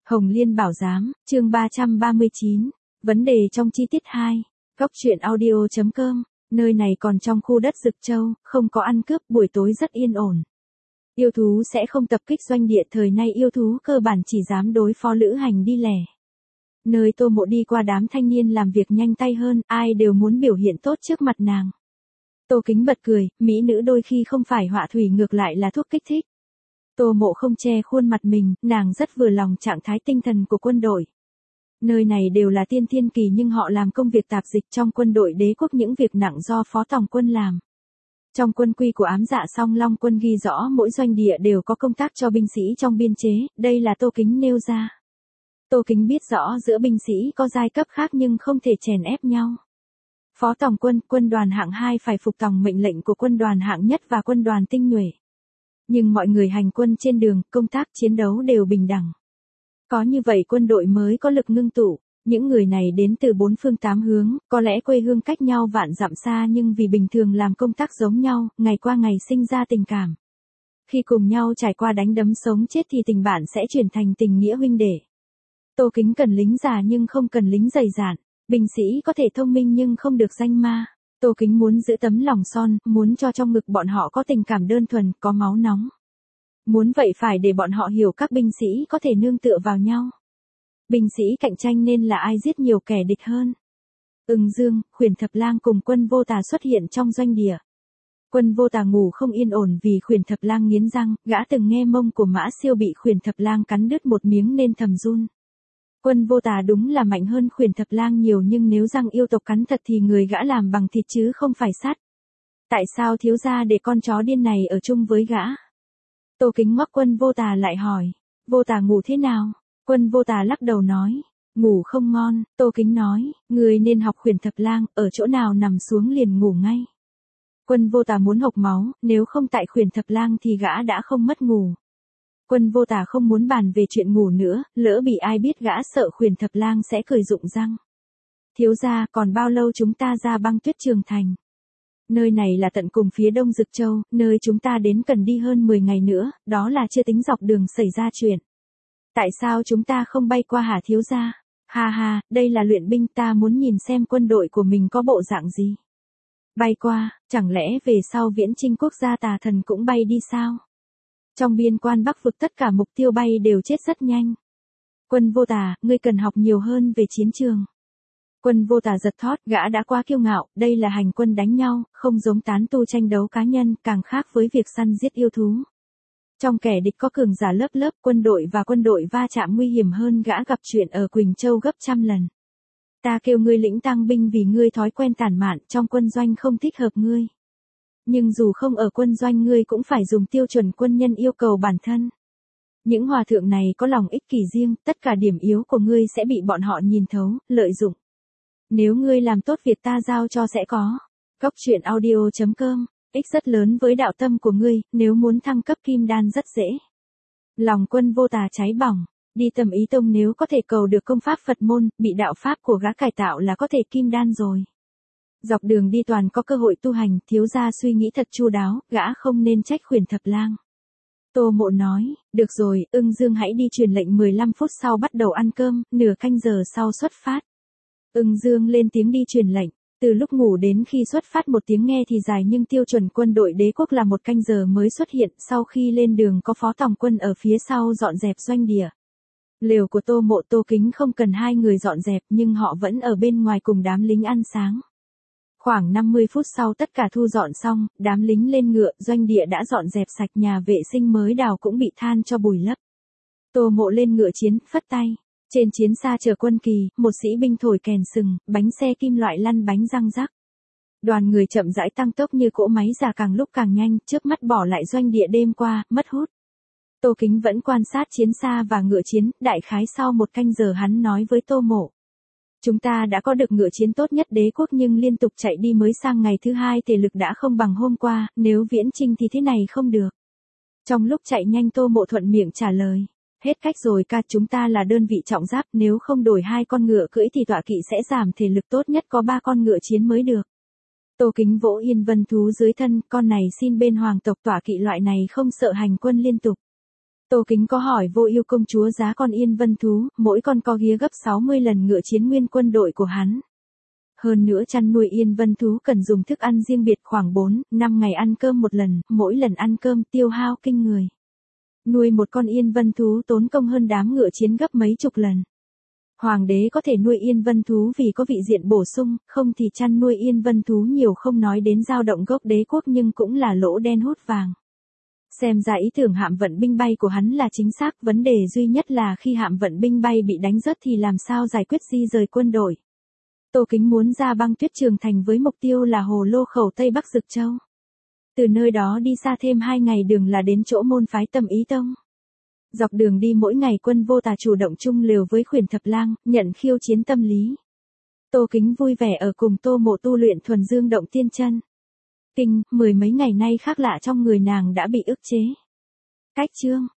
Hồng Liên Bảo Giám, chương 339, vấn đề trong chi tiết 2, góc truyện audio.com, nơi này còn trong khu đất Dực Châu, không có ăn cướp, buổi tối rất yên ổn. Yêu thú sẽ không tập kích doanh địa, thời nay yêu thú cơ bản chỉ dám đối phó lữ hành đi lẻ. Nơi Tô Mộ đi qua đám thanh niên làm việc nhanh tay hơn, ai đều muốn biểu hiện tốt trước mặt nàng. Tô Kính bật cười, mỹ nữ đôi khi không phải họa thủy ngược lại là thuốc kích thích. Tô Mộ không che khuôn mặt mình, nàng rất vừa lòng trạng thái tinh thần của quân đội. Nơi này đều là tiên thiên kỳ nhưng họ làm công việc tạp dịch trong quân đội đế quốc, những việc nặng do phó tổng quân làm. Trong quân quy của ám dạ Song Long quân ghi rõ mỗi doanh địa đều có công tác cho binh sĩ trong biên chế, đây là Tô Kính nêu ra. Tô Kính biết rõ giữa binh sĩ có giai cấp khác nhưng không thể chèn ép nhau. Phó tổng quân, quân đoàn hạng 2 phải phục tòng mệnh lệnh của quân đoàn hạng nhất và quân đoàn tinh nhuệ. Nhưng mọi người hành quân trên đường, công tác chiến đấu đều bình đẳng. Có như vậy quân đội mới có lực ngưng tụ. Những người này đến từ bốn phương tám hướng, có lẽ quê hương cách nhau vạn dặm xa nhưng vì bình thường làm công tác giống nhau, ngày qua ngày sinh ra tình cảm. Khi cùng nhau trải qua đánh đấm sống chết thì tình bạn sẽ chuyển thành tình nghĩa huynh đệ. Tô Kính cần lính già nhưng không cần lính dày dạn. Binh sĩ có thể thông minh nhưng không được danh ma. Tô Kính muốn giữ tấm lòng son, muốn cho trong ngực bọn họ có tình cảm đơn thuần, có máu nóng. Muốn vậy phải để bọn họ hiểu các binh sĩ có thể nương tựa vào nhau. Binh sĩ cạnh tranh nên là ai giết nhiều kẻ địch hơn. Ưng Dương, Khuyển Thập Lang cùng Quân Vô Tà xuất hiện trong doanh địa. Quân Vô Tà ngủ không yên ổn vì Khuyển Thập Lang nghiến răng, gã từng nghe mông của Mã Siêu bị Khuyển Thập Lang cắn đứt một miếng nên thầm run. Quân Vô Tà đúng là mạnh hơn Khuyển Thập Lang nhiều nhưng nếu răng yêu tộc cắn thật thì người gã làm bằng thịt chứ không phải sắt. Tại sao thiếu gia để con chó điên này ở chung với gã? Tô Kính ngoắc Quân Vô Tà lại hỏi, Vô Tà ngủ thế nào? Quân Vô Tà lắc đầu nói, ngủ không ngon. Tô Kính nói, người nên học Khuyển Thập Lang, ở chỗ nào nằm xuống liền ngủ ngay. Quân Vô Tà muốn hộc máu, nếu không tại Khuyển Thập Lang thì gã đã không mất ngủ. Quân Vô Tà không muốn bàn về chuyện ngủ nữa, lỡ bị ai biết gã sợ Khuyển Thập Lang sẽ cười rụng răng. Thiếu gia, còn bao lâu chúng ta ra Băng Tuyết Trường Thành? Nơi này là tận cùng phía đông Dực Châu, nơi chúng ta đến cần đi hơn 10 ngày nữa, đó là chưa tính dọc đường xảy ra chuyện. Tại sao chúng ta không bay qua hả thiếu gia? Ha ha, đây là luyện binh, ta muốn nhìn xem quân đội của mình có bộ dạng gì. Bay qua, chẳng lẽ về sau viễn chinh quốc gia tà thần cũng bay đi sao? Trong biên quan Bắc vực tất cả mục tiêu bay đều chết rất nhanh. Quân Vô Tà, ngươi cần học nhiều hơn về chiến trường. Quân Vô Tà giật thót, gã đã quá kiêu ngạo, đây là hành quân đánh nhau, không giống tán tu tranh đấu cá nhân, càng khác với việc săn giết yêu thú. Trong kẻ địch có cường giả lớp lớp, quân đội va chạm nguy hiểm hơn gã gặp chuyện ở Quỳnh Châu gấp trăm lần. Ta kêu ngươi lĩnh tang binh vì ngươi thói quen tản mạn, trong quân doanh không thích hợp ngươi. Nhưng dù không ở quân doanh ngươi cũng phải dùng tiêu chuẩn quân nhân yêu cầu bản thân. Những hòa thượng này có lòng ích kỷ riêng, tất cả điểm yếu của ngươi sẽ bị bọn họ nhìn thấu, lợi dụng. Nếu ngươi làm tốt việc ta giao cho sẽ có. Góc truyện audio.com, ích rất lớn với đạo tâm của ngươi, nếu muốn thăng cấp kim đan rất dễ. Lòng Quân Vô Tà cháy bỏng, đi Tầm Ý Tông nếu có thể cầu được công pháp Phật môn, bị đạo pháp của gã cải tạo là có thể kim đan rồi. Dọc đường đi toàn có cơ hội tu hành, thiếu gia suy nghĩ thật chu đáo, gã không nên trách Khuyển Thập Lang. Tô Mộ nói, được rồi, Ưng Dương hãy đi truyền lệnh 15 phút sau bắt đầu ăn cơm, nửa canh giờ sau xuất phát. Ưng Dương lên tiếng đi truyền lệnh, từ lúc ngủ đến khi xuất phát một tiếng nghe thì dài nhưng tiêu chuẩn quân đội đế quốc là một canh giờ mới xuất hiện, sau khi lên đường có phó tổng quân ở phía sau dọn dẹp doanh địa. Lều của Tô Mộ Tô Kính không cần hai người dọn dẹp nhưng họ vẫn ở bên ngoài cùng đám lính ăn sáng. Khoảng 50 phút sau tất cả thu dọn xong, đám lính lên ngựa, doanh địa đã dọn dẹp sạch, nhà vệ sinh mới đào cũng bị than cho bùi lấp. Tô Mộ lên ngựa chiến, phất tay. Trên chiến xa chờ quân kỳ, một sĩ binh thổi kèn sừng, bánh xe kim loại lăn bánh răng rắc. Đoàn người chậm rãi tăng tốc như cỗ máy già càng lúc càng nhanh, trước mắt bỏ lại doanh địa đêm qua, mất hút. Tô Kính vẫn quan sát chiến xa và ngựa chiến, đại khái sau một canh giờ hắn nói với Tô Mộ. Chúng ta đã có được ngựa chiến tốt nhất đế quốc nhưng liên tục chạy đi mới sang ngày thứ hai thể lực đã không bằng hôm qua, nếu viễn chinh thì thế này không được. Trong lúc chạy nhanh Tô Mộ thuận miệng trả lời. Hết cách rồi ca, chúng ta là đơn vị trọng giáp, nếu không đổi 2 con ngựa cưỡi thì tọa kỵ sẽ giảm thể lực, tốt nhất có 3 con ngựa chiến mới được. Tô Kính vỗ Yên Vân thú dưới thân, con này xin bên hoàng tộc, tọa kỵ loại này không sợ hành quân liên tục. Tô Kính có hỏi Vô Ưu công chúa giá con Yên Vân thú, mỗi con co ghía gấp 60 lần ngựa chiến nguyên quân đội của hắn. Hơn nữa chăn nuôi Yên Vân thú cần dùng thức ăn riêng biệt khoảng 4-5 ngày ăn cơm một lần, mỗi lần ăn cơm tiêu hao kinh người. Nuôi một con Yên Vân thú tốn công hơn đám ngựa chiến gấp mấy chục lần. Hoàng đế có thể nuôi Yên Vân thú vì có vị diện bổ sung, không thì chăn nuôi Yên Vân thú nhiều không nói đến dao động gốc đế quốc nhưng cũng là lỗ đen hút vàng. Xem ra ý tưởng hạm vận binh bay của hắn là chính xác, vấn đề duy nhất là khi hạm vận binh bay bị đánh rớt thì làm sao giải quyết di rời quân đội. Tô Kính muốn ra băng tuyết trường thành với mục tiêu là hồ lô khẩu Tây Bắc Dực Châu. Từ nơi đó đi xa thêm 2 ngày đường là đến chỗ môn phái Tâm Ý Tông. Dọc đường đi mỗi ngày Quân Vô Tà chủ động chung liều với Khuyển Thập Lang, nhận khiêu chiến tâm lý. Tô Kính vui vẻ ở cùng Tô Mộ tu luyện thuần dương động tiên chân. Kinh, 10 mấy ngày nay khác lạ trong người nàng đã bị ức chế. Cách chương